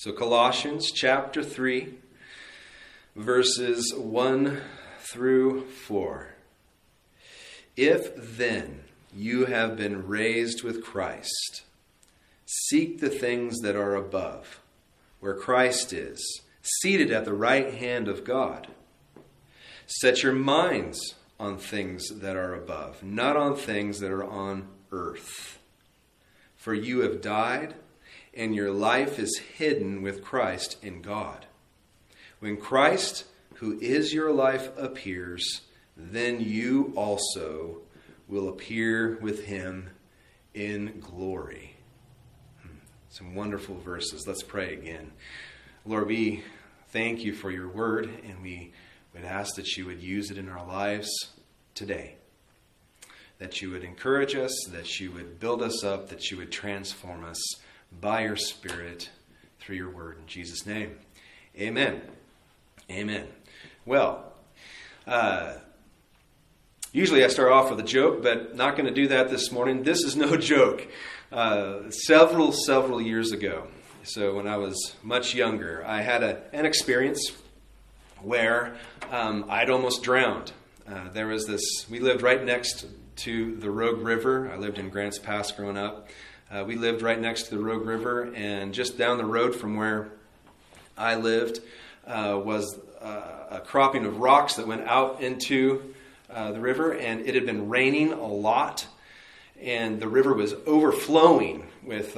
So Colossians chapter 3, verses 1 through 4. If then you have been raised with Christ, seek the things that are above, where Christ is, seated at the right hand of God. Set your minds on things that are above, not on things that are on earth. For you have died, and your life is hidden with Christ in God. When Christ, who is your life, appears, then you also will appear with him in glory. Some wonderful verses. Let's pray again. Lord, we thank you for your word, and we would ask that you would use it in our lives today. That you would encourage us, that you would build us up, that you would transform us by your Spirit through your word. In Jesus' name, amen. Amen. Well, usually I start off with a joke, but not going to do that this morning. This is no joke. Several years ago, so when I was much younger, I had an experience where I'd almost drowned. There was this, we lived right next to the Rogue River. I lived in Grants Pass growing up. We lived right next to the Rogue River, and just down the road from where I lived was a cropping of rocks that went out into the river, and it had been raining a lot, and the river was overflowing with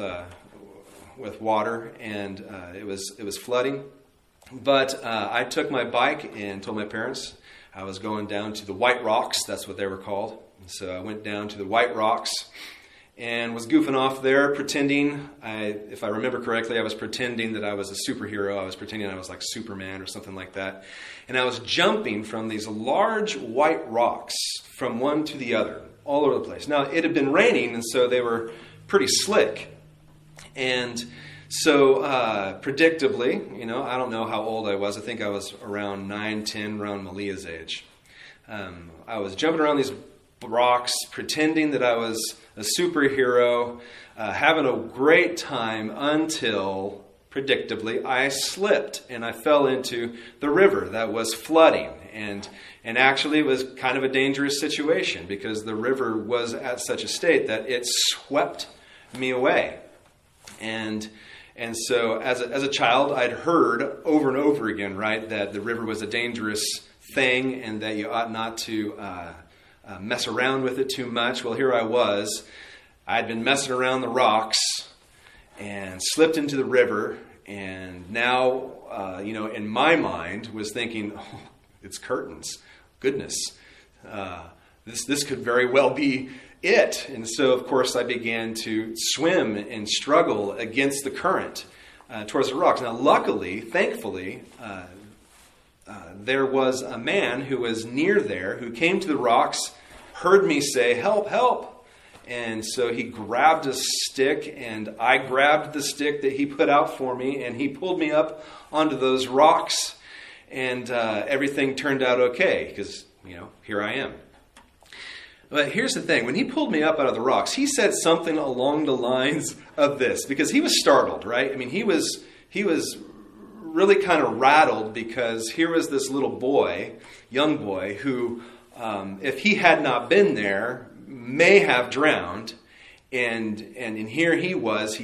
water, and it was flooding. But I took my bike and told my parents I was going down to the White Rocks. That's what they were called. So I went down to the White Rocks and was goofing off there, pretending, if I remember correctly, I was pretending that I was a superhero. I was pretending I was like Superman or something like that. And I was jumping from these large white rocks from one to the other, all over the place. Now, it had been raining, and so they were pretty slick. And so, predictably, I don't know how old I was. I think I was around 9, 10, around Malia's age. I was jumping around these rocks, pretending that I was a superhero, having a great time until, predictably, I slipped and I fell into the river that was flooding. And actually it was kind of a dangerous situation because the river was at such a state that it swept me away. And so as a child, I'd heard over and over again, right, that the river was a dangerous thing and that you ought not to mess around with it too much. Well, here I was. I'd been messing around the rocks and slipped into the river. And now, in my mind was thinking, oh, it's curtains. Goodness. This could very well be it. And so, of course, I began to swim and struggle against the current towards the rocks. Now, luckily, thankfully, there was a man who was near there who came to the rocks, heard me say, "Help, help." And so he grabbed a stick, and I grabbed the stick that he put out for me, and he pulled me up onto those rocks, and everything turned out okay, because, here I am. But here's the thing. When he pulled me up out of the rocks, he said something along the lines of this, because he was startled, right? I mean, he was really kind of rattled because here was this little boy, young boy, who, if he had not been there, may have drowned. And here he was.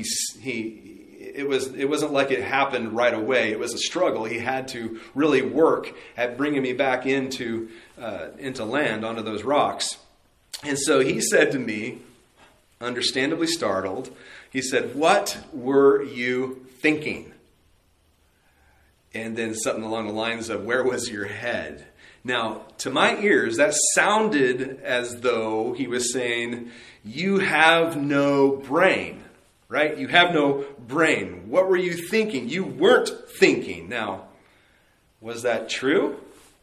It wasn't like it happened right away. It was a struggle. He had to really work at bringing me back into land onto those rocks. And so he said to me, understandably startled, he said, "What were you thinking?" And then something along the lines of, "Where was your head?" Now, to my ears, that sounded as though he was saying, "You have no brain," right? You have no brain. What were you thinking? You weren't thinking. Now, was that true?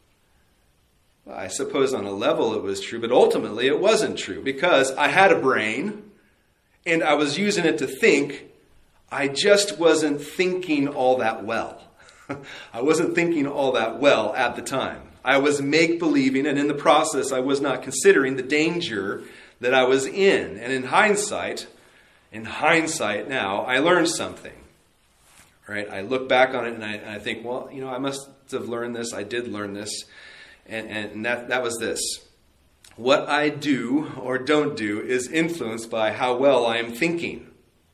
Well, I suppose on a level it was true, but ultimately it wasn't true because I had a brain and I was using it to think. I just wasn't thinking all that well. I wasn't thinking all that well at the time. I was make-believing, and in the process, I was not considering the danger that I was in. And in hindsight now, I learned something. right? I look back on it and I think, well, I must have learned this. I did learn this. And that was this. What I do or don't do is influenced by how well I am thinking.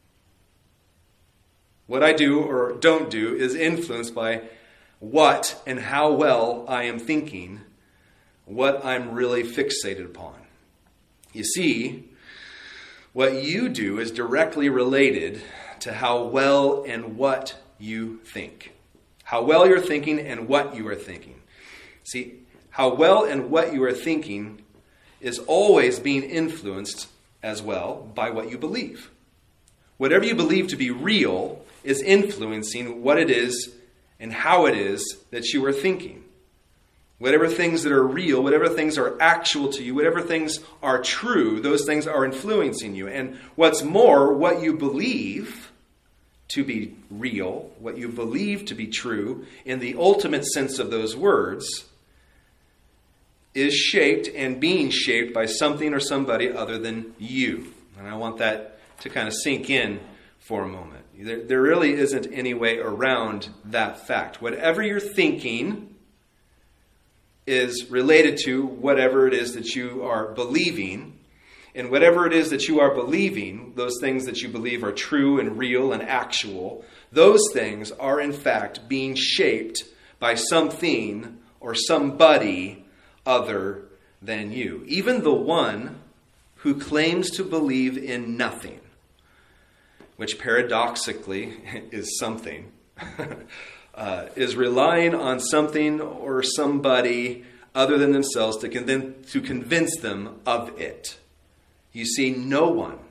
What I do or don't do is influenced by what and how well I am thinking, what I'm really fixated upon. You see, what you do is directly related to how well and what you think. How well you're thinking and what you are thinking. See, how well and what you are thinking is always being influenced as well by what you believe. Whatever you believe to be real is influencing what it is and how it is that you are thinking. Whatever things that are real, whatever things are actual to you, whatever things are true, those things are influencing you. And what's more, what you believe to be real, what you believe to be true, in the ultimate sense of those words, is shaped and being shaped by something or somebody other than you. And I want that to kind of sink in for a moment. There really isn't any way around that fact. Whatever you're thinking is related to whatever it is that you are believing. And whatever it is that you are believing, those things that you believe are true and real and actual, those things are in fact being shaped by something or somebody other than you. Even the one who claims to believe in nothing, which paradoxically is something, is relying on something or somebody other than themselves to convince them of it. You see, no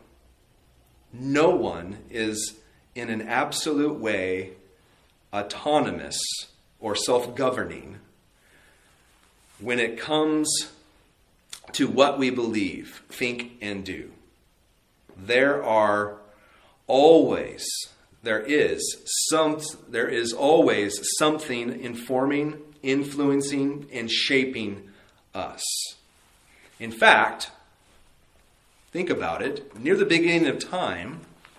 one is in an absolute way autonomous or self-governing when it comes to what we believe, think, and do. There is always something informing, influencing, and shaping us. In fact, think about it. Near the beginning of time,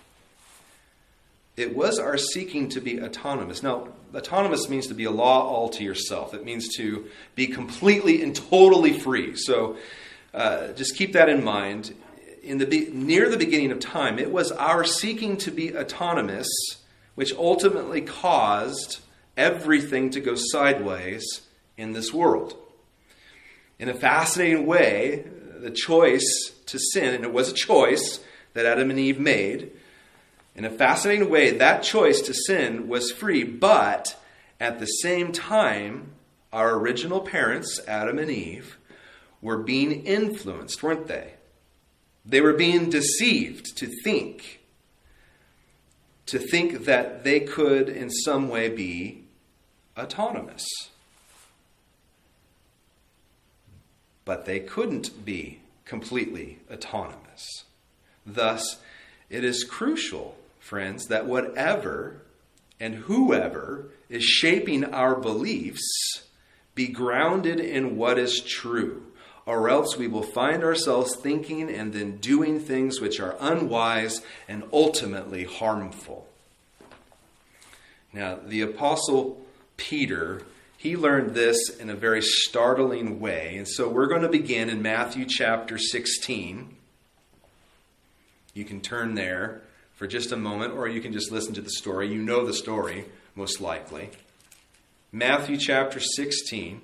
it was our seeking to be autonomous. Now, autonomous means to be a law all to yourself. It means to be completely and totally free. So just keep that in mind. Near the beginning of time, it was our seeking to be autonomous which ultimately caused everything to go sideways in this world. In a fascinating way, the choice to sin, and it was a choice that Adam and Eve made, in a fascinating way, that choice to sin was free, but at the same time, our original parents, Adam and Eve, were being influenced, weren't they? They were being deceived to think that they could in some way be autonomous. But they couldn't be completely autonomous. Thus, it is crucial, friends, that whatever and whoever is shaping our beliefs be grounded in what is true, or else we will find ourselves thinking and then doing things which are unwise and ultimately harmful. Now, the Apostle Peter, he learned this in a very startling way. And so we're going to begin in Matthew chapter 16. You can turn there for just a moment, or you can just listen to the story. You know the story, most likely. Matthew chapter 16.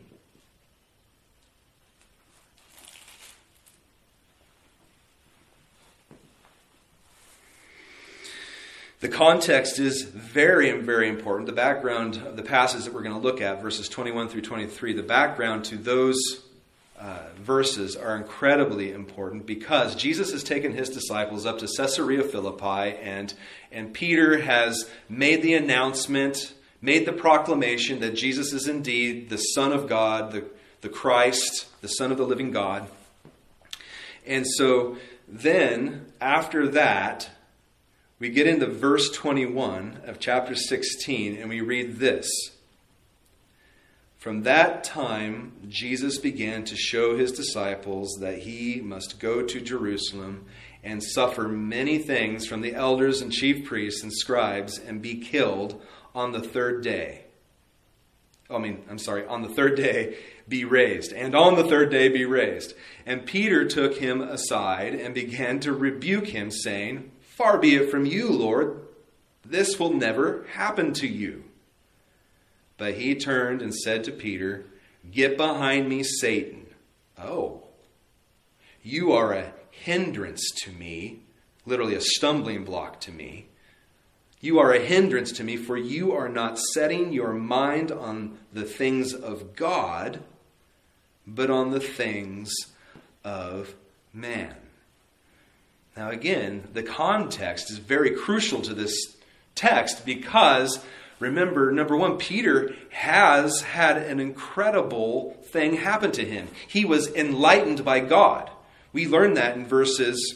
The context is very, very important. The background of the passage that we're going to look at, verses 21 through 23, the background to those verses are incredibly important because Jesus has taken his disciples up to Caesarea Philippi, and Peter has made the announcement, made the proclamation that Jesus is indeed the Son of God, the Christ, the Son of the living God. And so then, after that, we get into verse 21 of chapter 16, and we read this. From that time, Jesus began to show his disciples that he must go to Jerusalem and suffer many things from the elders and chief priests and scribes and be killed on the third day. On the third day be raised. And on the third day be raised. And Peter took him aside and began to rebuke him, saying, Far be it from you, Lord. This will never happen to you. But he turned and said to Peter, Get behind me, Satan. Oh, you are a hindrance to me, literally a stumbling block to me. You are a hindrance to me, for you are not setting your mind on the things of God, but on the things of man. Now again, the context is very crucial to this text because, remember, number one, Peter has had an incredible thing happen to him. He was enlightened by God. We learn that in verses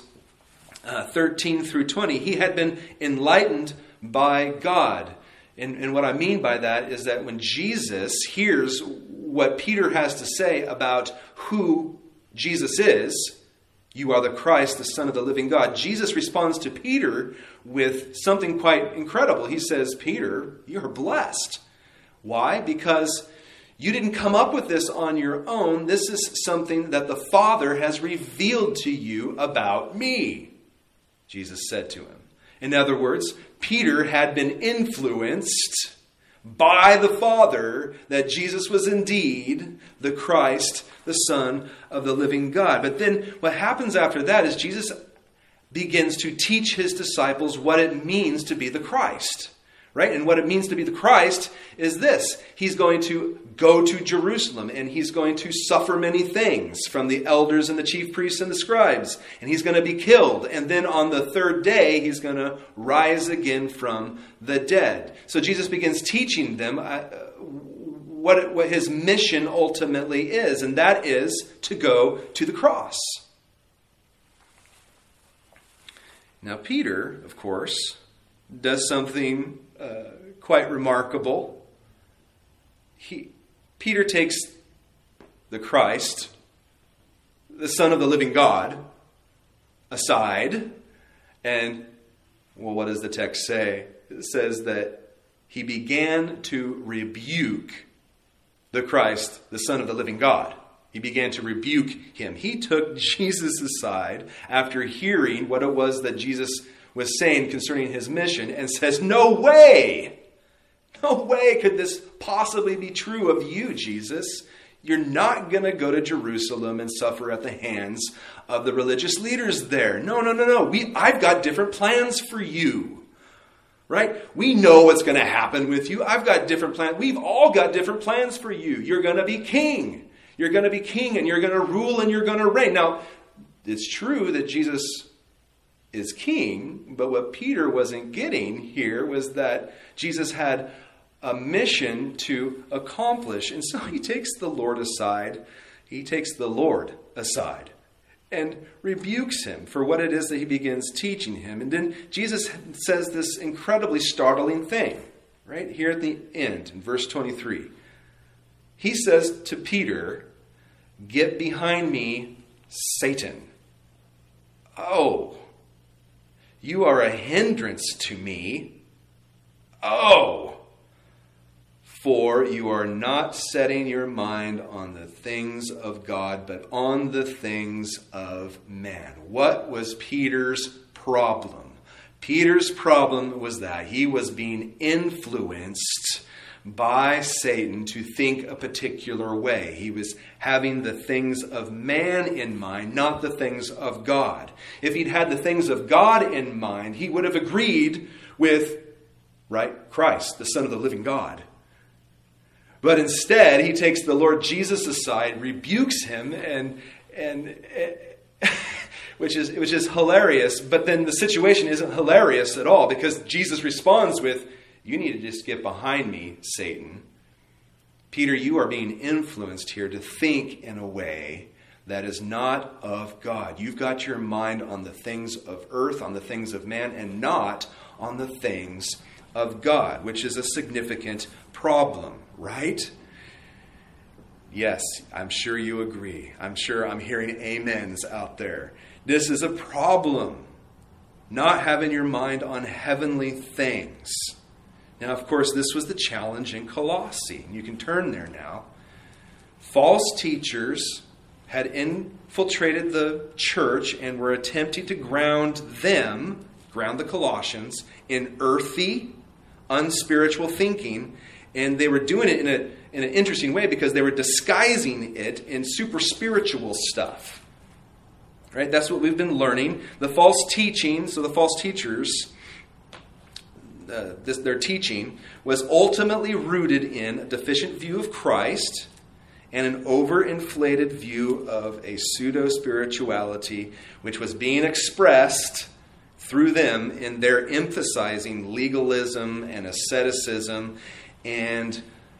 13 through 20. He had been enlightened by God. And what I mean by that is that when Jesus hears what Peter has to say about who Jesus is, you are the Christ, the Son of the living God, Jesus responds to Peter with something quite incredible. He says, Peter, you're blessed. Why? Because you didn't come up with this on your own. This is something that the Father has revealed to you about me, Jesus said to him. In other words, Peter had been influenced by the Father that Jesus was indeed the Christ, the Son of the living God. But then what happens after that is Jesus begins to teach his disciples what it means to be the Christ. Right? And what it means to be the Christ is this. He's going to go to Jerusalem and he's going to suffer many things from the elders and the chief priests and the scribes. And he's going to be killed. And then on the third day, he's going to rise again from the dead. So Jesus begins teaching them what his mission ultimately is. And that is to go to the cross. Now Peter, of course, does something quite remarkable. Peter takes the Christ, the Son of the living God, aside. And, well, what does the text say? It says that he began to rebuke the Christ, the Son of the living God. He began to rebuke him. He took Jesus aside after hearing what it was that Jesus was saying concerning his mission and says, no way could this possibly be true of you, Jesus. You're not going to go to Jerusalem and suffer at the hands of the religious leaders there. No. I've got different plans for you. Right? We know what's going to happen with you. I've got different plans. We've all got different plans for you. You're going to be king. You're going to be king and you're going to rule and you're going to reign. Now, it's true that Jesus is king, but what Peter wasn't getting here was that Jesus had a mission to accomplish. And so he takes the Lord aside. He takes the Lord aside and rebukes him for what it is that he begins teaching him. And then Jesus says this incredibly startling thing, right here at the end in verse 23. He says to Peter, "Get behind me, Satan. Oh, you are a hindrance to me. Oh, for you are not setting your mind on the things of God, but on the things of man." What was Peter's problem? Peter's problem was that he was being influenced by Satan to think a particular way. He was having the things of man in mind, not the things of God. If he'd had the things of God in mind, he would have agreed with, right, Christ, the Son of the living God. But instead, he takes the Lord Jesus aside, rebukes him, and which is hilarious. But then the situation isn't hilarious at all, because Jesus responds with, "You need to just get behind me, Satan. Peter, you are being influenced here to think in a way that is not of God. You've got your mind on the things of earth, on the things of man, and not on the things of God," which is a significant problem, right? Yes, I'm sure you agree. I'm sure I'm hearing amens out there. This is a problem. Not having your mind on heavenly things. Now, of course, this was the challenge in Colossae. You can turn there now. False teachers had infiltrated the church and were attempting to ground the Colossians, in earthy, unspiritual thinking. And they were doing it in an interesting way because they were disguising it in super spiritual stuff. Right? That's what we've been learning. The false teaching, so the false teachers, their teaching was ultimately rooted in a deficient view of Christ and an overinflated view of a pseudo-spirituality which was being expressed through them in their emphasizing legalism and asceticism and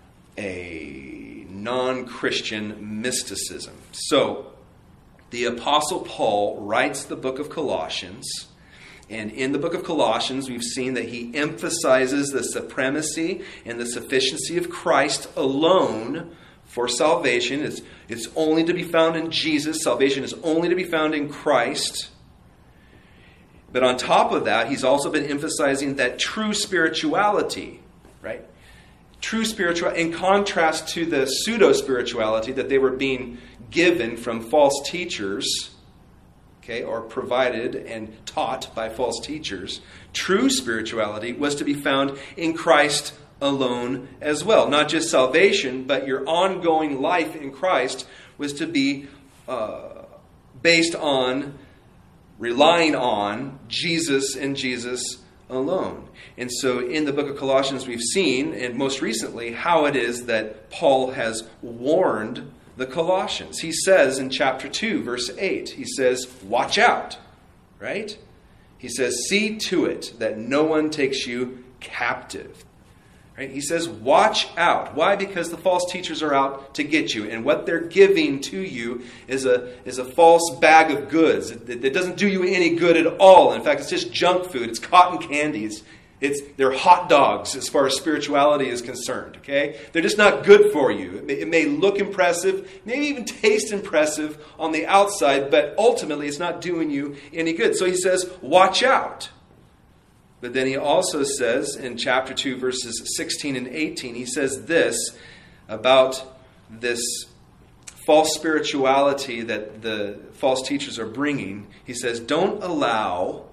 a non-Christian mysticism. So, the Apostle Paul writes the book of Colossians, and in the book of Colossians, we've seen that he emphasizes the supremacy and the sufficiency of Christ alone for salvation. It's only to be found in Jesus. Salvation is only to be found in Christ. But on top of that, he's also been emphasizing that true spirituality, right? True spirituality, in contrast to the pseudo-spirituality that they were being given from false teachers, okay, or provided and taught by false teachers. True spirituality was to be found in Christ alone as well. Not just salvation, but your ongoing life in Christ was to be based on, relying on Jesus and Jesus alone. And so in the book of Colossians we've seen, and most recently, how it is that Paul has warned the Colossians. He says in chapter 2, verse 8, he says, watch out, right? He says, see to it that no one takes you captive. Right? He says, watch out. Why? Because the false teachers are out to get you. And what they're giving to you is a false bag of goods. It doesn't do you any good at all. In fact, it's just junk food. It's cotton candies. They're hot dogs as far as spirituality is concerned. Okay? They're just not good for you. It may look impressive, maybe even taste impressive on the outside, but ultimately it's not doing you any good. So he says, watch out. But then he also says in chapter 2, verses 16 and 18, he says this about this false spirituality that the false teachers are bringing. He says, don't allow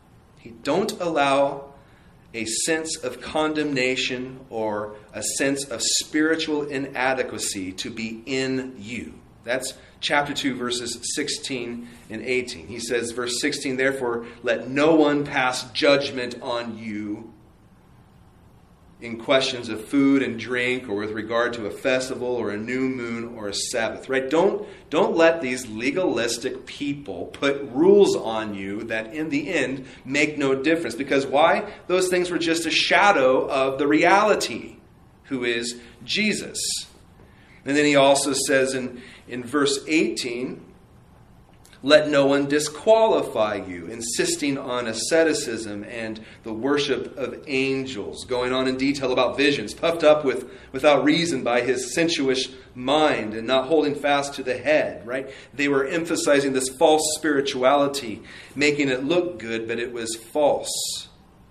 a sense of condemnation or a sense of spiritual inadequacy to be in you. That's chapter 2, verses 16 and 18. He says, verse 16, therefore, let no one pass judgment on you in questions of food and drink or with regard to a festival or a new moon or a Sabbath. Right? Don't let these legalistic people put rules on you that in the end make no difference. Because why? Those things were just a shadow of the reality, who is Jesus. And then he also says in verse 18, let no one disqualify you, insisting on asceticism and the worship of angels, going on in detail about visions, puffed up without reason by his sensuous mind and not holding fast to the head, right? They were emphasizing this false spirituality, making it look good, but it was false.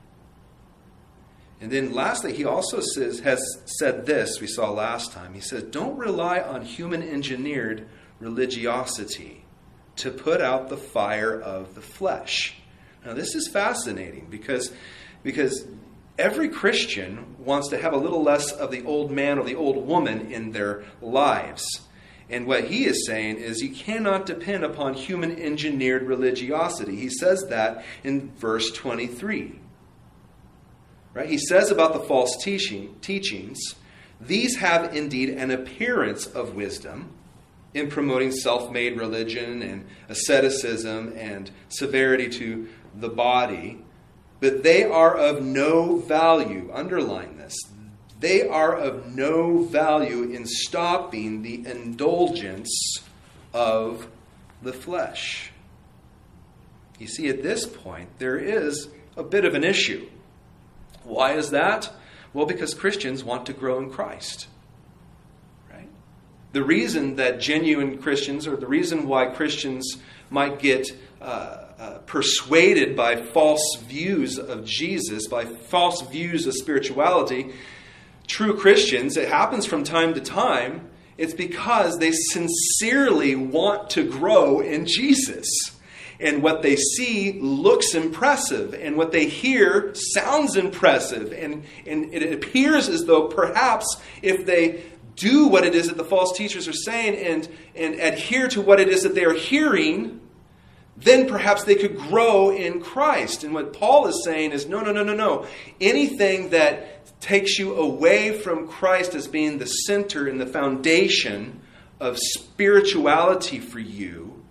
And then lastly, he also has said this, we saw last time. He says, don't rely on human-engineered religiosity to put out the fire of the flesh. Now this is fascinating because every Christian wants to have a little less of the old man or the old woman in their lives. And what he is saying is you cannot depend upon human-engineered religiosity. He says that in verse 23. Right? He says about the false teachings, these have indeed an appearance of wisdom in promoting self-made religion and asceticism and severity to the body, but they are of no value. Underline this. They are of no value in stopping the indulgence of the flesh. You see, at this point, there is a bit of an issue. Why is that? Well, because Christians want to grow in Christ. Right? The reason that genuine Christians, or the reason why Christians might get persuaded by false views of Jesus, by false views of spirituality, true Christians, it happens from time to time, it's because they sincerely want to grow in Jesus. And what they see looks impressive, and what they hear sounds impressive. And it appears as though perhaps if they do what it is that the false teachers are saying and adhere to what it is that they are hearing, then perhaps they could grow in Christ. And what Paul is saying is, no. Anything that takes you away from Christ as being the center and the foundation of spirituality for you,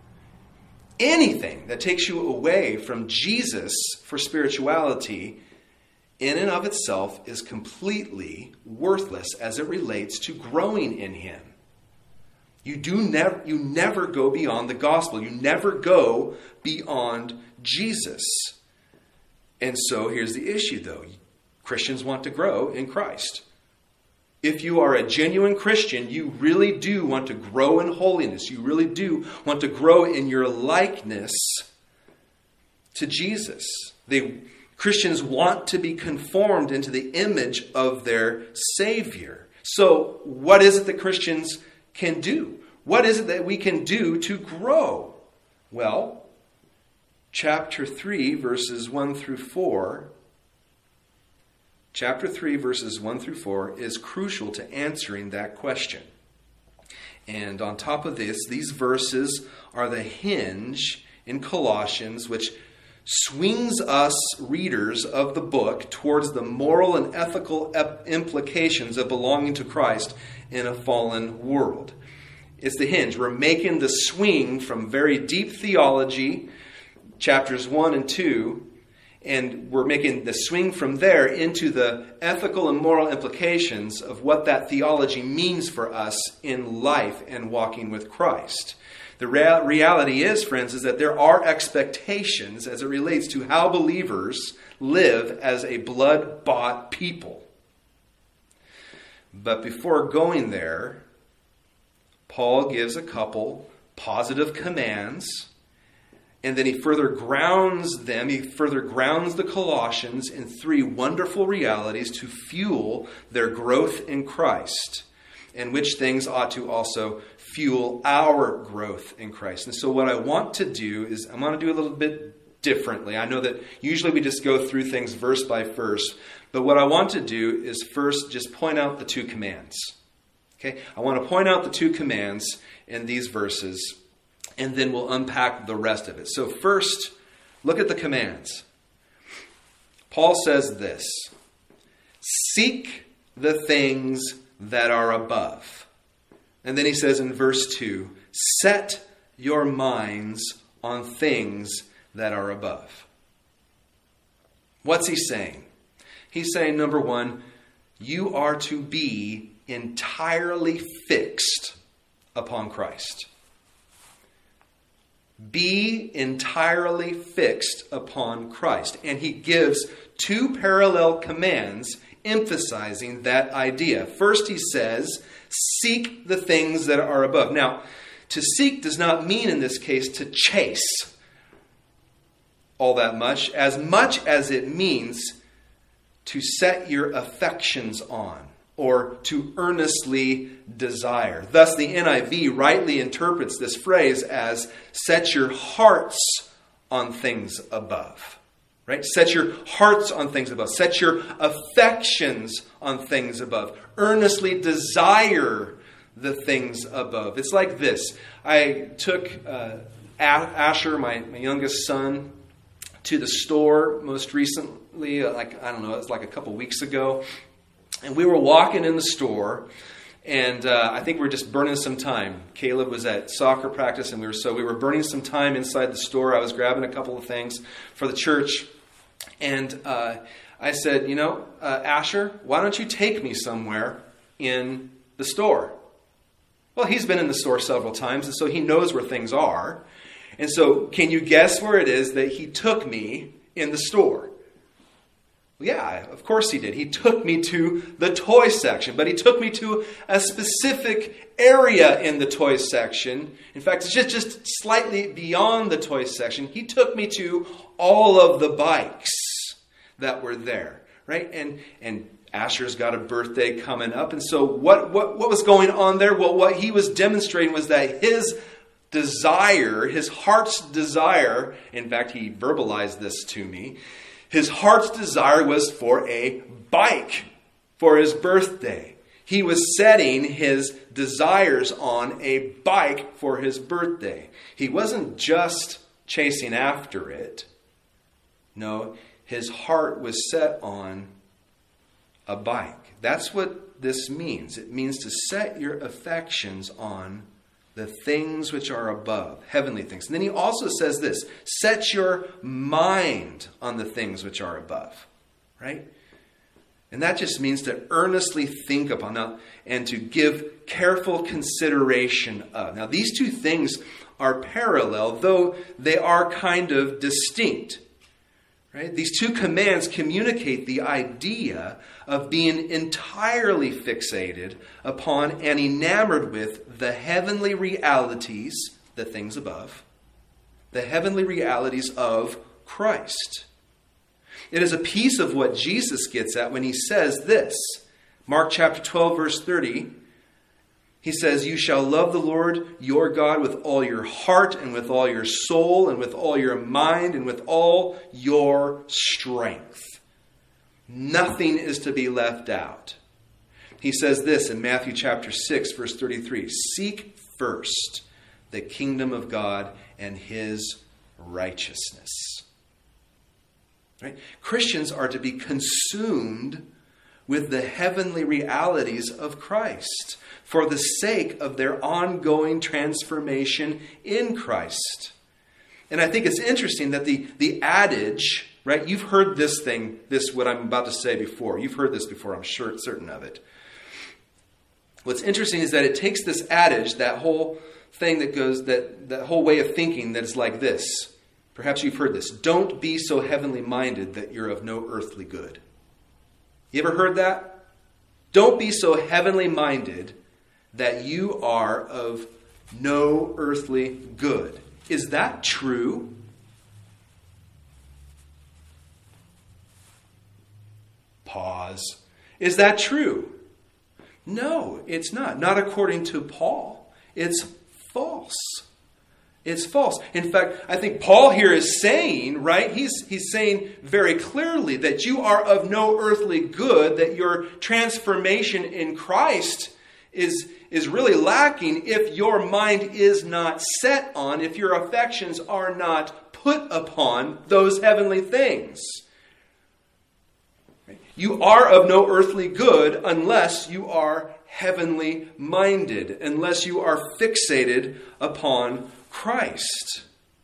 anything that takes you away from Jesus for spirituality, in and of itself is completely worthless as it relates to growing in Him. You never go beyond the gospel. You never go beyond Jesus. And so here's the issue, though. Christians want to grow in Christ. If you are a genuine Christian, you really do want to grow in holiness. You really do want to grow in your likeness to Jesus. Christians want to be conformed into the image of their Savior. So what is it that Christians can do? What is it that we can do to grow? Well, chapter 3, verses 1 through 4. Chapter 3, verses 1 through 4 is crucial to answering that question. And on top of this, these verses are the hinge in Colossians which swings us readers of the book towards the moral and ethical implications of belonging to Christ in a fallen world. It's the hinge. We're making the swing from very deep theology, chapters 1 and 2, and we're making the swing from there into the ethical and moral implications of what that theology means for us in life and walking with Christ. The reality is, friends, is that there are expectations as it relates to how believers live as a blood-bought people. But before going there, Paul gives a couple positive commands, and then he further grounds the Colossians in three wonderful realities to fuel their growth in Christ, and which things ought to also fuel our growth in Christ. And so what I want to do is I'm going to do a little bit differently. I know that usually we just go through things verse by verse, but what I want to do is first just point out the two commands. Okay? I want to point out the two commands in these verses, and then we'll unpack the rest of it. So first, look at the commands. Paul says this: seek the things that are above. And then he says in verse 2, set your minds on things that are above. What's he saying? He's saying, number one, you are to be entirely fixed upon Christ. Be entirely fixed upon Christ. And he gives two parallel commands emphasizing that idea. First, he says, seek the things that are above. Now, to seek does not mean in this case to chase all that much as it means to set your affections on or to earnestly desire. Thus, the NIV rightly interprets this phrase as set your hearts on things above. Right? Set your hearts on things above. Set your affections on things above. Earnestly desire the things above. It's like this. I took Asher, my youngest son, to the store most recently. It was like a couple weeks ago. And we were walking in the store, and I think we were just burning some time. Caleb was at soccer practice, and we were burning some time inside the store. I was grabbing a couple of things for the church. And I said, Asher, why don't you take me somewhere in the store? Well, he's been in the store several times, and so he knows where things are. And so can you guess where it is that he took me in the store? Yeah, of course he did. He took me to the toy section, but he took me to a specific area in the toy section. In fact, it's just slightly beyond the toy section. He took me to all of the bikes that were there, right? And Asher's got a birthday coming up. And so what was going on there? Well, what he was demonstrating was that his desire, his heart's desire, in fact, he verbalized this to me, his heart's desire was for a bike for his birthday. He was setting his desires on a bike for his birthday. He wasn't just chasing after it. No, his heart was set on a bike. That's what this means. It means to set your affections on the things which are above, heavenly things. And then he also says this, set your mind on the things which are above, right? And that just means to earnestly think upon and to give careful consideration of. Now, these two things are parallel, though they are kind of distinct. Right? These two commands communicate the idea of being entirely fixated upon and enamored with the heavenly realities, the things above, the heavenly realities of Christ. It is a piece of what Jesus gets at when he says this. Mark chapter 12, verse 30. He says, you shall love the Lord your God with all your heart and with all your soul and with all your mind and with all your strength. Nothing is to be left out. He says this in Matthew chapter 6, verse 33. Seek first the kingdom of God and his righteousness. Right? Christians are to be consumed with the heavenly realities of Christ for the sake of their ongoing transformation in Christ. And I think it's interesting that the adage, right? You've heard this what I'm about to say before. You've heard this before, I'm sure, certain of it. What's interesting is that it takes this adage, that whole thing that goes, that whole way of thinking that is like this. Perhaps you've heard this. Don't be so heavenly minded that you're of no earthly good. You ever heard that? Don't be so heavenly minded that you are of no earthly good. Is that true? Pause. Is that true? No, it's not. Not according to Paul. It's false. It's false. In fact, I think Paul here is saying, right? He's saying very clearly that you are of no earthly good, that your transformation in Christ is really lacking if your mind is not set on, if your affections are not put upon those heavenly things. You are of no earthly good unless you are heavenly minded, unless you are fixated upon Christ.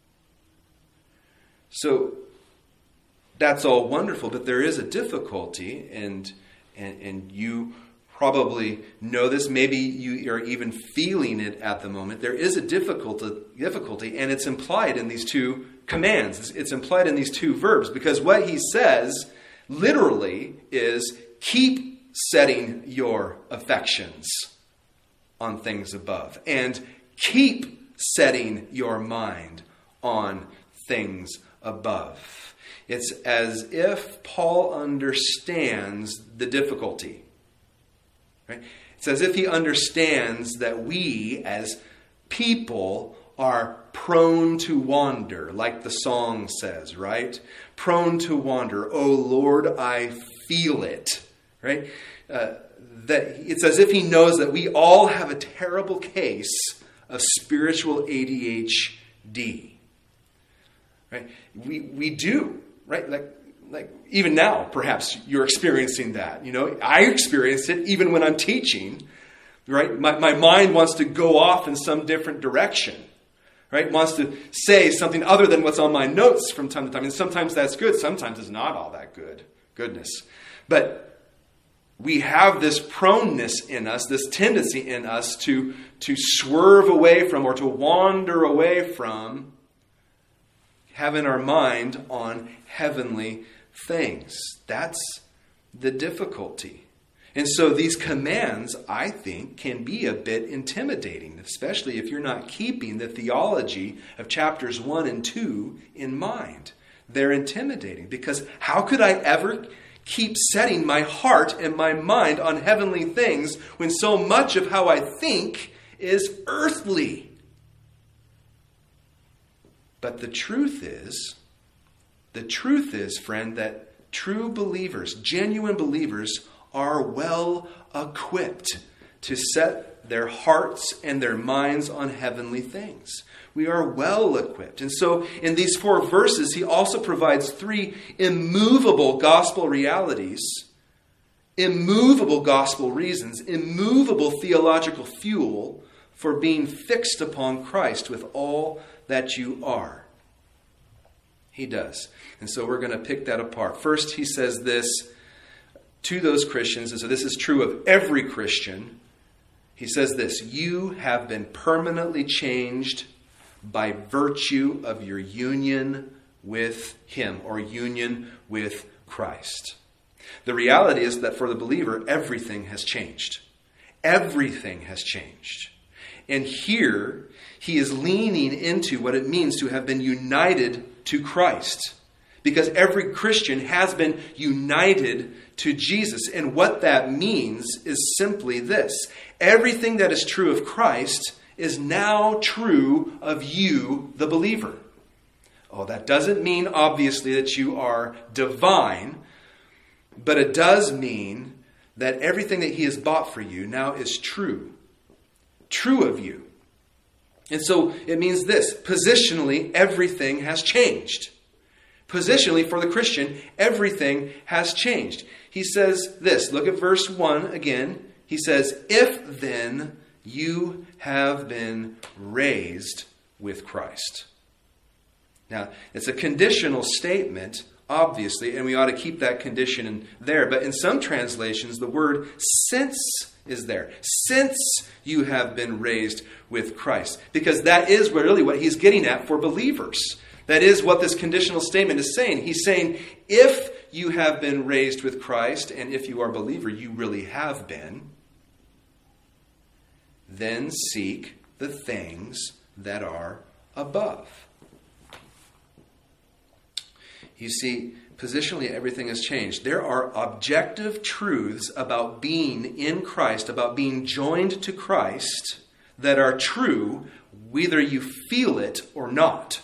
So that's all wonderful, but there is a difficulty, and you probably know this. Maybe you are even feeling it at the moment. There is a difficulty, and it's implied in these two commands. It's implied in these two verbs, because what he says literally is keep setting your affections on things above, and keep setting your mind on things above. It's as if Paul understands the difficulty. Right? It's as if he understands that we as people are prone to wander, like the song says, right? Prone to wander. Oh Lord, I feel it. Right? That it's as if he knows that we all have a terrible case of spiritual ADHD. Right? We do, right? Like even now, perhaps you're experiencing that. You know, I experience it even when I'm teaching. Right? My mind wants to go off in some different direction. Right? Wants to say something other than what's on my notes from time to time. And sometimes that's good. Sometimes it's not all that good. Goodness. But we have this proneness in us, this tendency in us to swerve away from, or to wander away from, having our mind on heavenly things. That's the difficulty. And so these commands, I think, can be a bit intimidating, especially if you're not keeping the theology of chapters 1 and 2 in mind. They're intimidating because how could I ever keep setting my heart and my mind on heavenly things when so much of how I think is earthly? But the truth is, friend, that true believers, genuine believers, are well equipped to set their hearts and their minds on heavenly things. We are well equipped. And so in these 4 verses, he also provides 3 immovable gospel realities, immovable gospel reasons, immovable theological fuel for being fixed upon Christ with all that you are. He does. And so we're going to pick that apart. First, he says this to those Christians, and so this is true of every Christian. He says this: you have been permanently changed by virtue of your union with Him, or union with Christ. The reality is that for the believer, everything has changed. Everything has changed. And here, he is leaning into what it means to have been united to Christ. Because every Christian has been united to Jesus. And what that means is simply this: everything that is true of Christ is now true of you, the believer. Oh, that doesn't mean, obviously, that you are divine, but it does mean that everything that He has bought for you now is true. True of you. And so it means this: positionally, everything has changed. Positionally, for the Christian, everything has changed. He says this, look at verse 1 again. He says, if then you have been raised with Christ. Now, it's a conditional statement, obviously, and we ought to keep that condition in there. But in some translations, the word since is there. Since you have been raised with Christ. Because that is really what he's getting at for believers. That is what this conditional statement is saying. He's saying, if you have been raised with Christ, and if you are a believer, you really have been, then seek the things that are above. You see, positionally, everything has changed. There are objective truths about being in Christ, about being joined to Christ, that are true whether you feel it or not.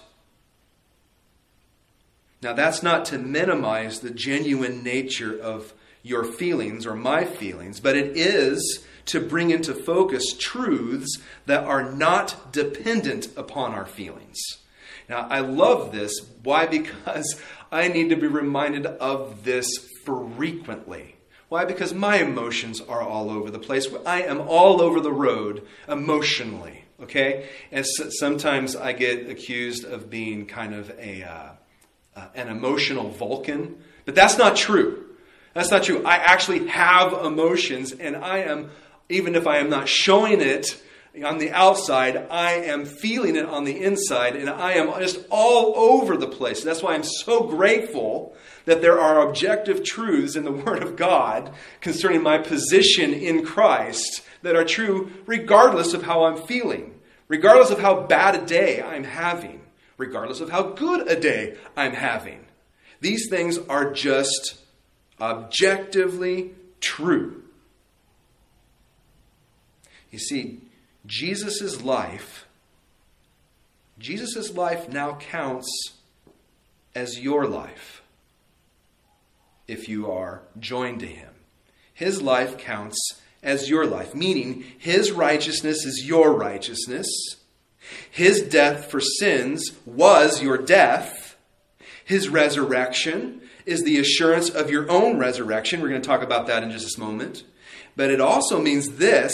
Now, that's not to minimize the genuine nature of your feelings or my feelings, but it is to bring into focus truths that are not dependent upon our feelings. Now, I love this. Why? Because I need to be reminded of this frequently. Why? Because my emotions are all over the place. I am all over the road emotionally, okay? And sometimes I get accused of being kind of an emotional Vulcan, but that's not true. That's not true. I actually have emotions, and I am, even if I am not showing it on the outside, I am feeling it on the inside, and I am just all over the place. That's why I'm so grateful that there are objective truths in the Word of God concerning my position in Christ that are true regardless of how I'm feeling, regardless of how bad a day I'm having, regardless of how good a day I'm having. These things are just objectively true. You see, Jesus' life now counts as your life if you are joined to Him. His life counts as your life, meaning His righteousness is your righteousness. His death for sins was your death. His resurrection is the assurance of your own resurrection. We're going to talk about that in just a moment. But it also means this: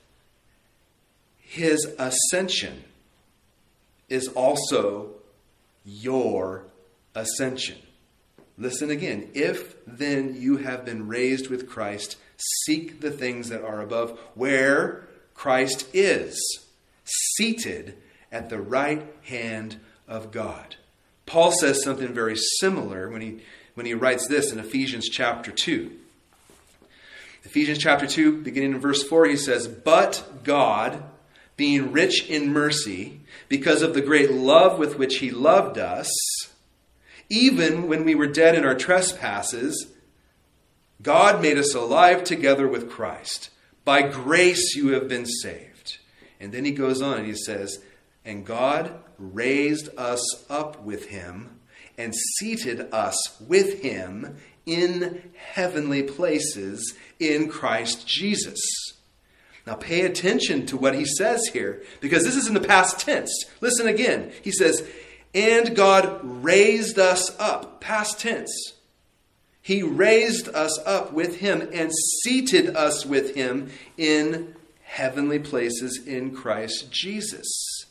His ascension is also your ascension. Listen again. If then you have been raised with Christ, seek the things that are above, where Christ is, seated at the right hand of God. Paul says something very similar when he when he writes this in Ephesians chapter 2. Ephesians chapter 2, beginning in verse 4, he says, "But God, being rich in mercy, because of the great love with which he loved us, even when we were dead in our trespasses, God made us alive together with Christ. By grace you have been saved." And then he goes on and he says, "And God raised us up with him and seated us with him in heavenly places in Christ Jesus." Now pay attention to what he says here, because this is in the past tense. Listen again. He says, "And God raised us up." Past tense. He raised us up with him and seated us with him in heavenly places in Christ Jesus.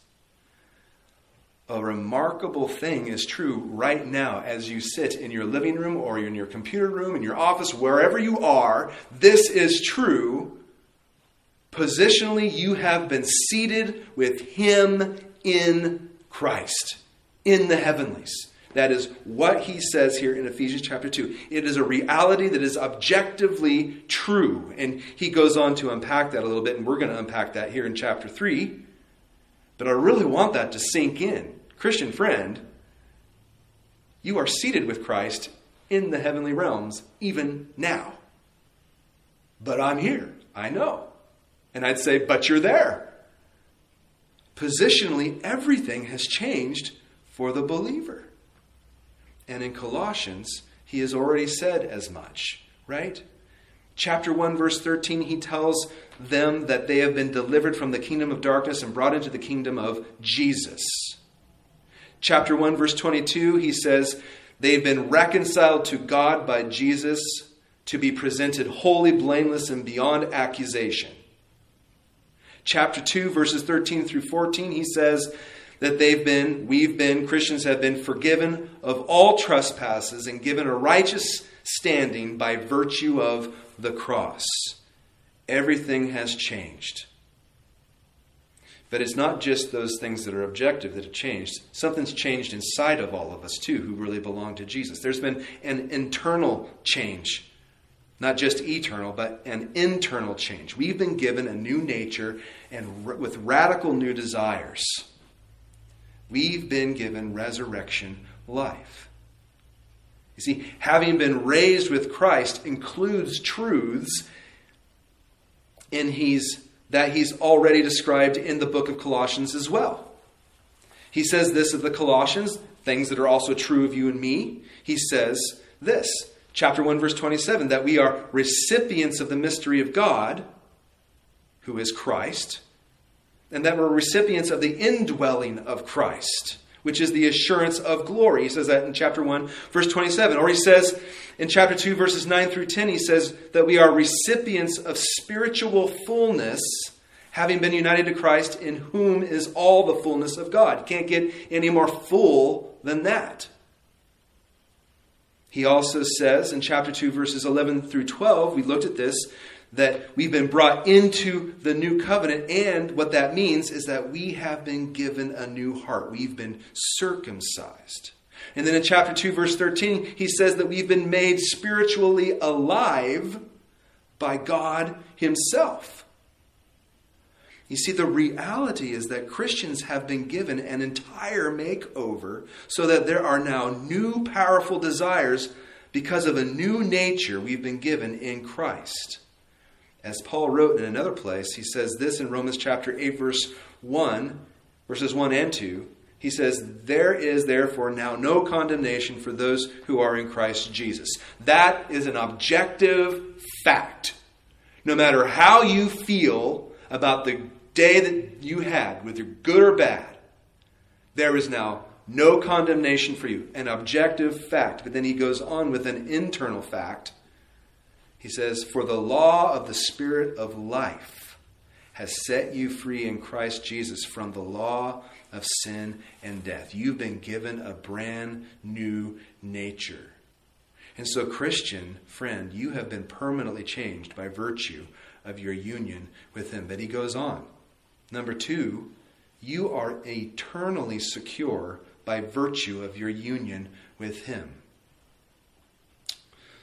A remarkable thing is true right now as you sit in your living room or in your computer room, in your office, wherever you are. This is true. Positionally, you have been seated with him in Christ, in the heavenlies. That is what he says here in Ephesians chapter 2. It is a reality that is objectively true. And he goes on to unpack that a little bit, and we're going to unpack that here in chapter 3. But I really want that to sink in. Christian friend, you are seated with Christ in the heavenly realms even now. But I'm here. I know. And I'd say, but you're there. Positionally, everything has changed for the believer. And in Colossians, he has already said as much, right? Chapter 1, verse 13, he tells them that they have been delivered from the kingdom of darkness and brought into the kingdom of Jesus. Chapter 1, verse 22, he says they've been reconciled to God by Jesus to be presented holy, blameless, and beyond accusation. Chapter 2, verses 13 through 14, he says that Christians have been forgiven of all trespasses and given a righteous standing by virtue of the cross. Everything has changed. But it's not just those things that are objective that have changed. Something's changed inside of all of us too, who really belong to Jesus. There's been an internal change. Not just eternal, but an internal change. We've been given a new nature and with radical new desires. We've been given resurrection life. You see, having been raised with Christ includes truths that he's already described in the book of Colossians as well. He says this of the Colossians, things that are also true of you and me. He says this, chapter 1, verse 27, that we are recipients of the mystery of God, who is Christ, and that we're recipients of the indwelling of Christ, which is the assurance of glory. He says that in chapter 1, verse 27. Or he says in chapter 2, verses 9 through 10, he says that we are recipients of spiritual fullness, having been united to Christ, in whom is all the fullness of God. You can't get any more full than that. He also says in chapter 2, verses 11 through 12, we looked at this, that we've been brought into the new covenant. And what that means is that we have been given a new heart. We've been circumcised. And then in chapter 2, verse 13, he says that we've been made spiritually alive by God himself. You see, the reality is that Christians have been given an entire makeover so that there are now new powerful desires because of a new nature we've been given in Christ. As Paul wrote in another place, he says this in Romans chapter 8, verses 1 and 2. He says, "There is therefore now no condemnation for those who are in Christ Jesus." That is an objective fact. No matter how you feel about the day that you had, whether good or bad, there is now no condemnation for you. An objective fact. But then he goes on with an internal fact. He says, "For the law of the Spirit of life has set you free in Christ Jesus from the law of sin and death." You've been given a brand new nature. And so, Christian friend, you have been permanently changed by virtue of your union with him. But he goes on. Number 2, you are eternally secure by virtue of your union with him.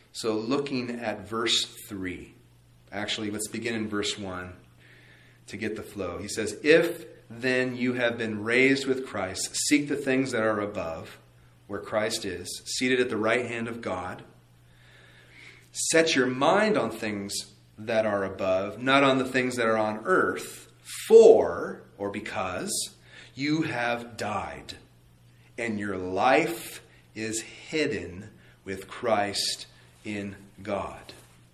So looking at verse 3, actually let's begin in verse 1 to get the flow. He says, "If then you have been raised with Christ, seek the things that are above, where Christ is, seated at the right hand of God. Set your mind on things that are above, not on the things that are on earth, for," or because, "you have died, and your life is hidden with Christ in God."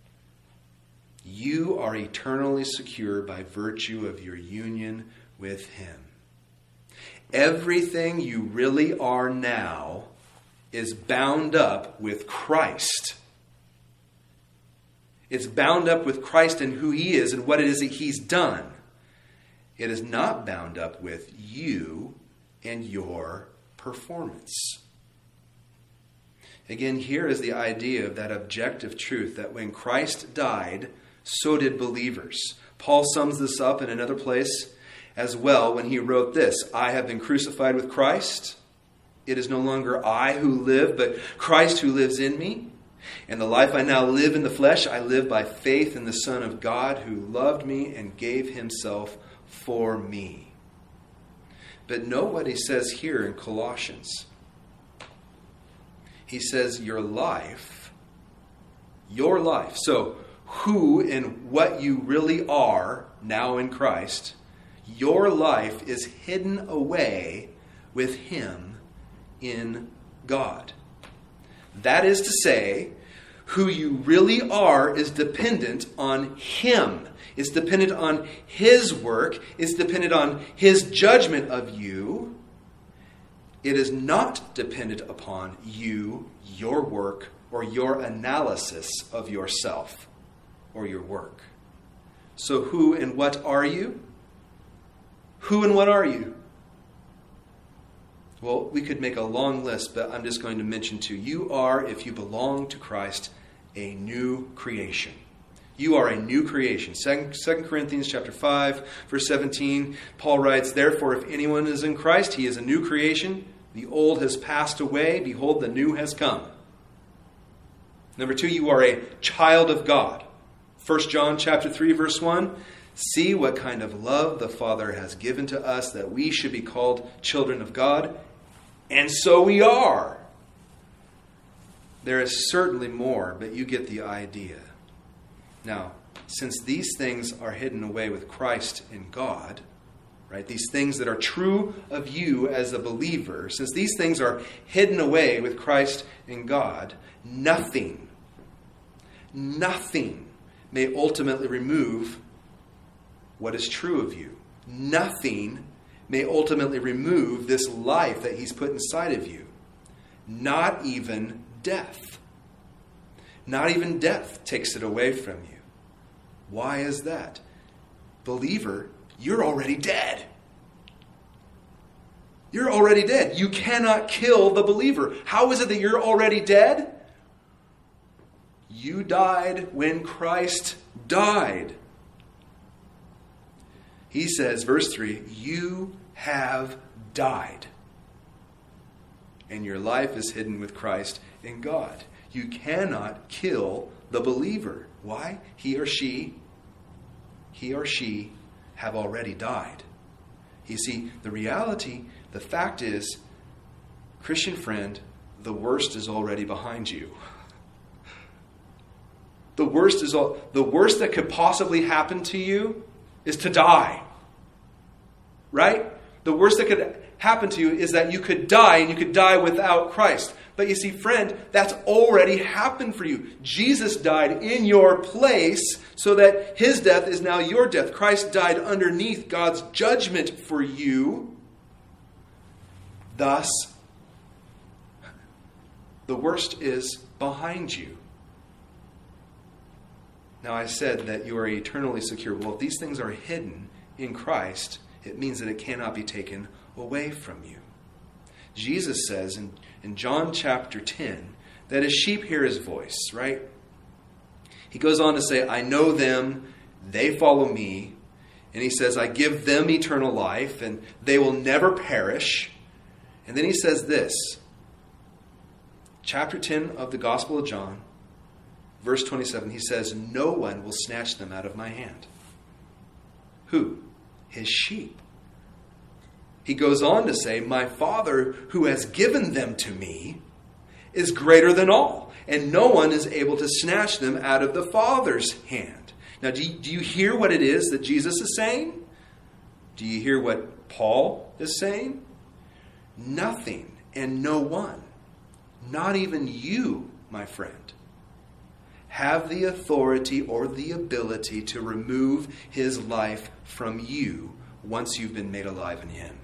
You are eternally secure by virtue of your union with Him. Everything you really are now is bound up with Christ. It's bound up with Christ and who He is and what it is that He's done. It is not bound up with you and your performance. Again, here is the idea of that objective truth that when Christ died, so did believers. Paul sums this up in another place as well when he wrote this: "I have been crucified with Christ. It is no longer I who live, but Christ who lives in me. And the life I now live in the flesh, I live by faith in the Son of God who loved me and gave Himself for me." But note what he says here in Colossians. He says, your life. So, who and what you really are now in Christ, your life is hidden away with Him in God. That is to say, who you really are is dependent on Him. It's dependent on His work. It's dependent on His judgment of you. It is not dependent upon you, your work, or your analysis of yourself or your work. So who and what are you? Who and what are you? Well, we could make a long list, but I'm just going to mention two. You are, if you belong to Christ, a new creation. You are a new creation. 2 Corinthians chapter 5, verse 17, Paul writes, "Therefore, if anyone is in Christ, he is a new creation. The old has passed away. Behold, the new has come." Number two, you are a child of God. 1 John chapter 3, verse 1, "See what kind of love the Father has given to us, that we should be called children of God. And so we are." There is certainly more, but you get the idea. Now, since these things are hidden away with Christ in God, right? These things that are true of you as a believer, since these things are hidden away with Christ in God, nothing may ultimately remove what is true of you. Nothing may ultimately remove this life that He's put inside of you. Not even death. Not even death takes it away from you. Why is that? Believer, you're already dead. You're already dead. You cannot kill the believer. How is it that you're already dead? You died when Christ died. He says, verse 3, "You have died, and your life is hidden with Christ in God." You cannot kill the believer. Why? He or she have already died. You see, the fact is, Christian friend, the worst is already behind you. The worst that could possibly happen to you is to die. Right? The worst that could happen to you is that you could die, and you could die without Christ. But you see, friend, that's already happened for you. Jesus died in your place so that His death is now your death. Christ died underneath God's judgment for you. Thus, the worst is behind you. Now, I said that you are eternally secure. Well, if these things are hidden in Christ, it means that it cannot be taken away from you. Jesus says in John chapter 10 that His sheep hear His voice, right? He goes on to say, "I know them, they follow me." And He says, "I give them eternal life, and they will never perish." And then He says this, chapter 10 of the Gospel of John, verse 27, he says, no one will snatch them out of my hand. Who? His sheep. He goes on to say, my Father who has given them to me is greater than all, and no one is able to snatch them out of the Father's hand. Now, do you hear what it is that Jesus is saying? Do you hear what Paul is saying? Nothing and no one, not even you, my friend, have the authority or the ability to remove his life from you once you've been made alive in him.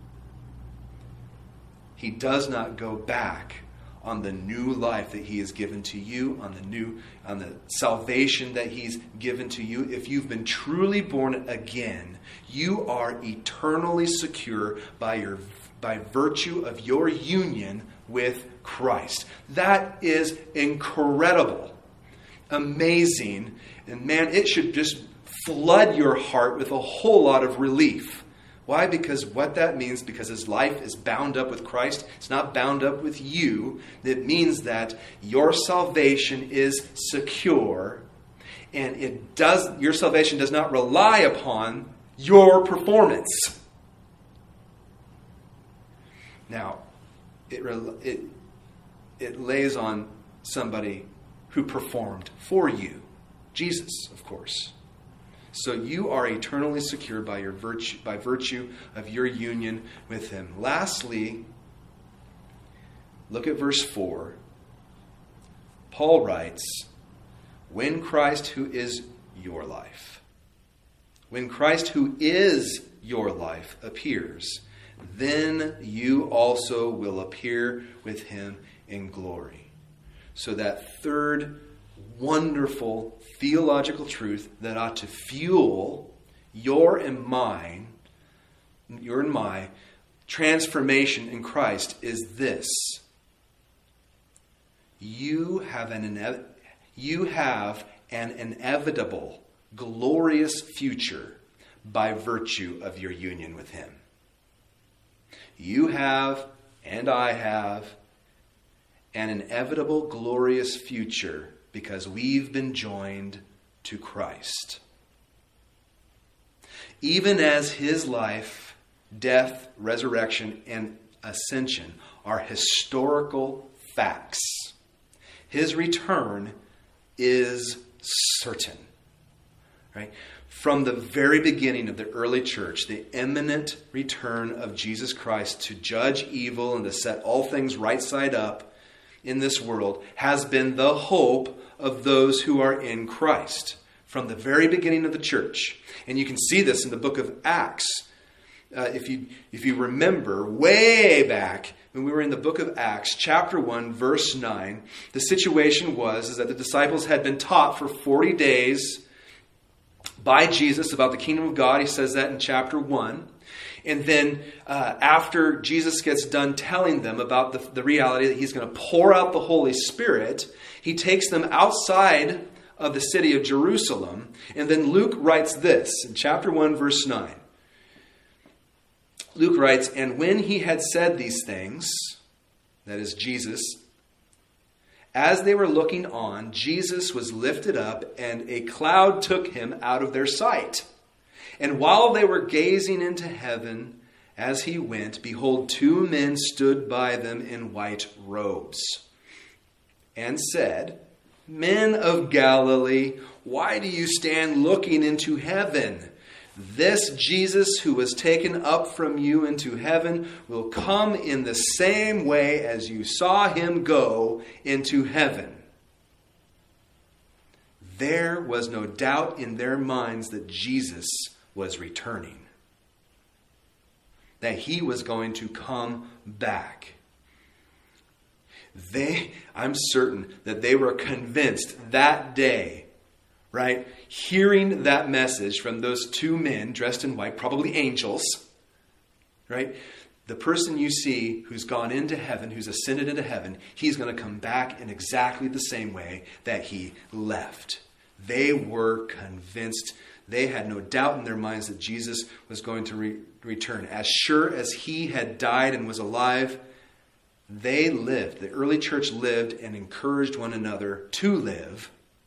He does not go back on the new life that he has given to you, on the salvation that he's given to you. If you've been truly born again, you are eternally secure by virtue of your union with Christ. That is incredible, amazing, and man, it should just flood your heart with a whole lot of relief. Why? Because what that means, because his life is bound up with Christ, it's not bound up with you. It means that your salvation is secure, and your salvation does not rely upon your performance. Now, it lays on somebody who performed for you, Jesus, of course. So you are eternally secure by virtue of your union with him. Lastly, look at verse 4. Paul writes, when Christ, who is your life, when Christ, who is your life, appears, then you also will appear with him in glory. So that third wonderful theological truth that ought to fuel your and my transformation in Christ is this. You have an inevitable, glorious future by virtue of your union with him. You have, and I have, an inevitable, glorious future because we've been joined to Christ. Even as his life, death, resurrection, and ascension are historical facts, his return is certain. Right? From the very beginning of the early church, the imminent return of Jesus Christ to judge evil and to set all things right side up in this world has been the hope of those who are in Christ from the very beginning of the church. And you can see this in the book of Acts. If you remember way back when we were in the book of Acts, chapter 1, verse 9, the situation was that the disciples had been taught for 40 days by Jesus about the kingdom of God. He says that in chapter 1. And then after Jesus gets done telling them about the reality that he's going to pour out the Holy Spirit, he takes them outside of the city of Jerusalem. And then Luke writes this in chapter 1, verse 9. Luke writes, and when he had said these things, that is Jesus, as they were looking on, Jesus was lifted up, and a cloud took him out of their sight. And while they were gazing into heaven as he went, behold, two men stood by them in white robes, and said, Men of Galilee, why do you stand looking into heaven? This Jesus who was taken up from you into heaven will come in the same way as you saw him go into heaven. There was no doubt in their minds that Jesus was returning, that he was going to come back. I'm certain that they were convinced that day, right? Hearing that message from those two men dressed in white, probably angels, right? The person you see who's gone into heaven, who's ascended into heaven, he's going to come back in exactly the same way that he left. They were convinced. They had no doubt in their minds that Jesus was going to return. As sure as he had died and was alive, they lived. The early church lived and encouraged one another to live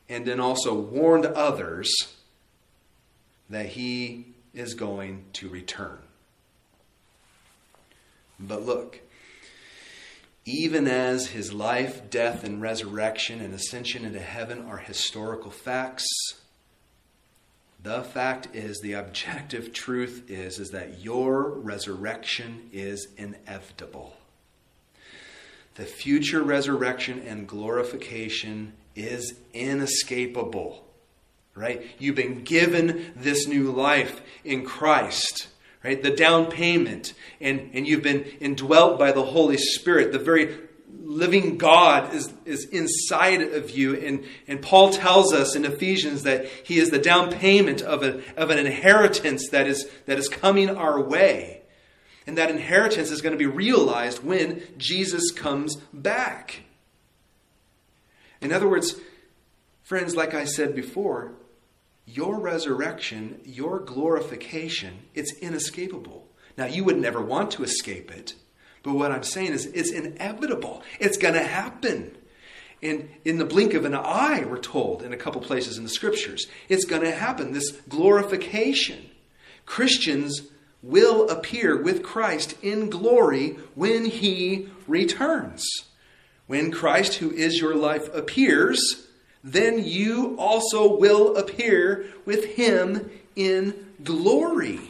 and then also warned others that he is going to return. But look, even as his life, death, and resurrection and ascension into heaven are historical facts, the fact is, the objective truth is that your resurrection is inevitable. The future resurrection and glorification is inescapable, right? You've been given this new life in Christ, right? The down payment, and you've been indwelt by the Holy Spirit. The very living God is inside of you. And Paul tells us in Ephesians that he is the down payment of an inheritance that is coming our way. And that inheritance is going to be realized when Jesus comes back. In other words, friends, like I said before, your resurrection, your glorification, it's inescapable. Now, you would never want to escape it. But what I'm saying is it's inevitable. It's going to happen. And in the blink of an eye, we're told in a couple places in the Scriptures, it's going to happen, this glorification. Christians will appear with Christ in glory when he returns. When Christ, who is your life, appears, then you also will appear with him in glory.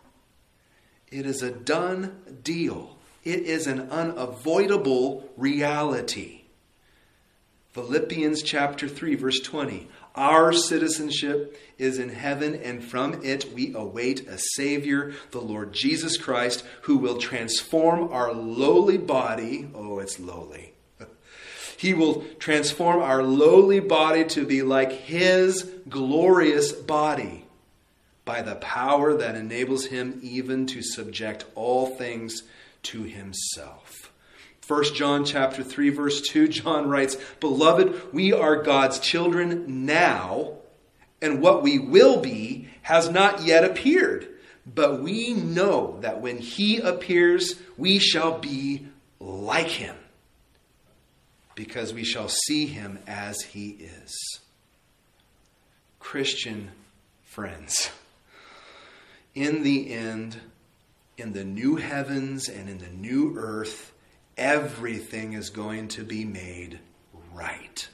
It is a done deal. It is an unavoidable reality. Philippians chapter 3, verse 20. Our citizenship is in heaven, and from it we await a Savior, the Lord Jesus Christ, who will transform our lowly body. Oh, it's lowly. He will transform our lowly body to be like his glorious body by the power that enables him even to subject all things to himself. 1 John chapter 3, verse 2, John writes, "Beloved, we are God's children now, and what we will be has not yet appeared. But we know that when he appears, we shall be like him, because we shall see him as he is." Christian friends, in the end, in the new heavens and in the new earth, everything is going to be made right.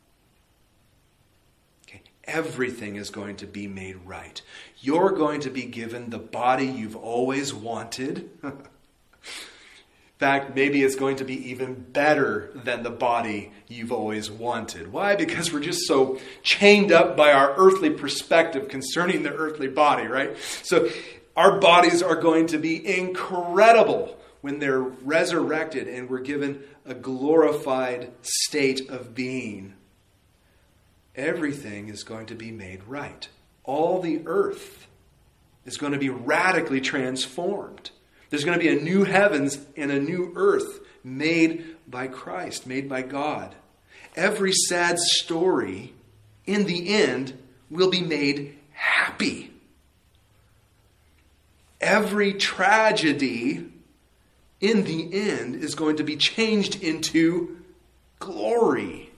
Okay? Everything is going to be made right. You're going to be given the body you've always wanted. In fact, maybe it's going to be even better than the body you've always wanted. Why? Because we're just so chained up by our earthly perspective concerning the earthly body, right? So our bodies are going to be incredible when they're resurrected and we're given a glorified state of being. Everything is going to be made right. All the earth is going to be radically transformed. There's going to be a new heavens and a new earth made by Christ, made by God. Every sad story, in the end, will be made happy. Every tragedy, in the end, is going to be changed into glory.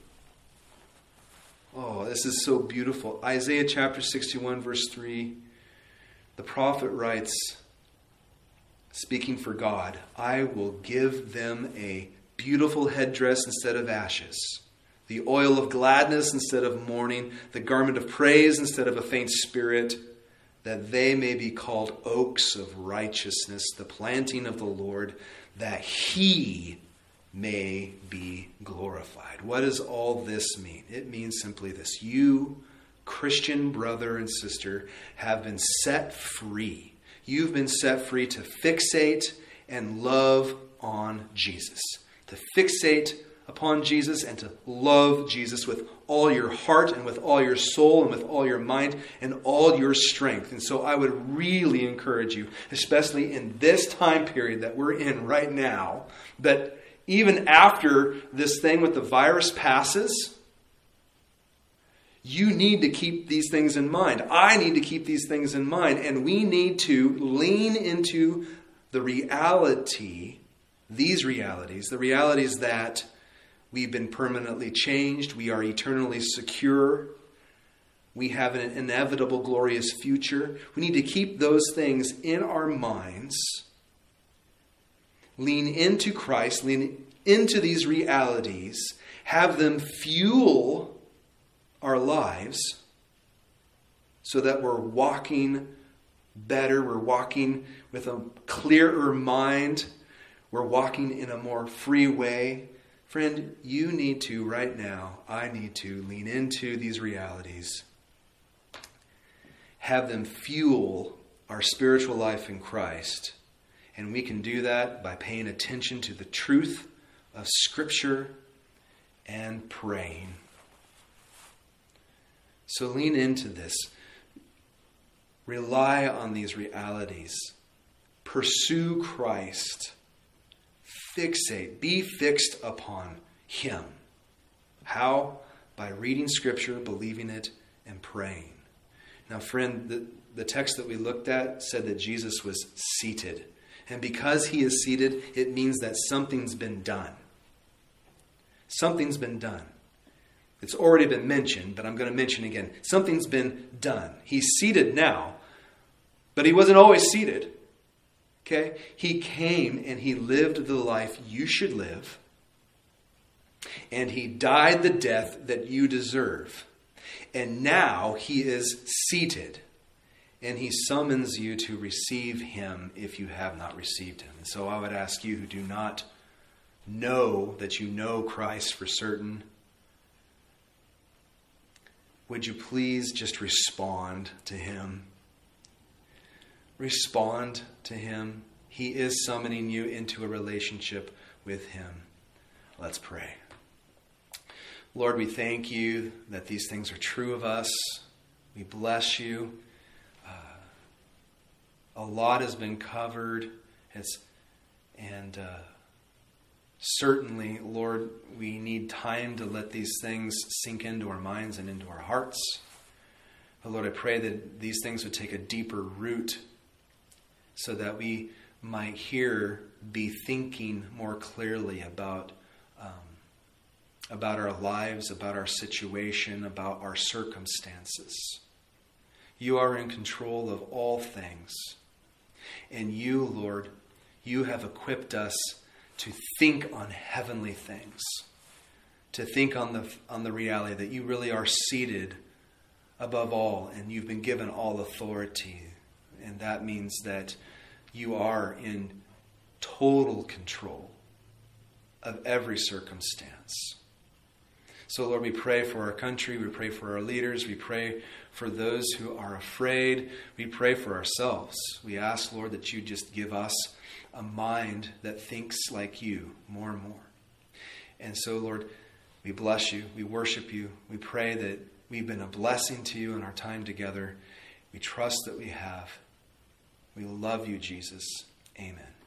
Oh, this is so beautiful. Isaiah chapter 61, verse 3, the prophet writes, speaking for God, "I will give them a beautiful headdress instead of ashes, the oil of gladness instead of mourning, the garment of praise instead of a faint spirit, that they may be called oaks of righteousness, the planting of the Lord, that he may be glorified." What does all this mean? It means simply this. You, Christian brother and sister, have been set free. You've been set free to fixate and love on Jesus. To fixate upon Jesus and to love Jesus with all your heart and with all your soul and with all your mind and all your strength. And so I would really encourage you, especially in this time period that we're in right now, that even after this thing with the virus passes, you need to keep these things in mind. I need to keep these things in mind. And we need to lean into the reality, these realities, the realities that we've been permanently changed, we are eternally secure, We have an inevitable, glorious future. We need to keep those things in our minds. Lean into Christ, lean into these realities, have them fuel our lives so that we're walking better, we're walking with a clearer mind, we're walking in a more free way. Friend, you need to right now, I need to lean into these realities, have them fuel our spiritual life in Christ. And we can do that by paying attention to the truth of Scripture and praying. So lean into this. Rely on these realities. Pursue Christ. Fixate. Be fixed upon Him. How? By reading Scripture, believing it, and praying. Now, friend, the text that we looked at said that Jesus was seated. And because He is seated, it means that something's been done. Something's been done. It's already been mentioned, but I'm going to mention again. Something's been done. He's seated now, but He wasn't always seated. Okay? He came and He lived the life you should live. And He died the death that you deserve. And now He is seated. And He summons you to receive Him if you have not received Him. And so I would ask you who do not know that you know Christ for certain, would you please just respond to Him? Respond to Him. He is summoning you into a relationship with Him. Let's pray. Lord, we thank You that these things are true of us. We bless You. A lot has been covered. Certainly, Lord, we need time to let these things sink into our minds and into our hearts. But Lord, I pray that these things would take a deeper root so that we might be thinking more clearly about our lives, about our situation, about our circumstances. You are in control of all things. And You, Lord, You have equipped us to think on heavenly things, to think on the reality that You really are seated above all, and You've been given all authority. And that means that You are in total control of every circumstance. So, Lord, we pray for our country. We pray for our leaders. We pray for those who are afraid. We pray for ourselves. We ask, Lord, that You just give us a mind that thinks like You more and more. And so, Lord, we bless You. We worship You. We pray that we've been a blessing to You in our time together. We trust that we have. We love You, Jesus. Amen.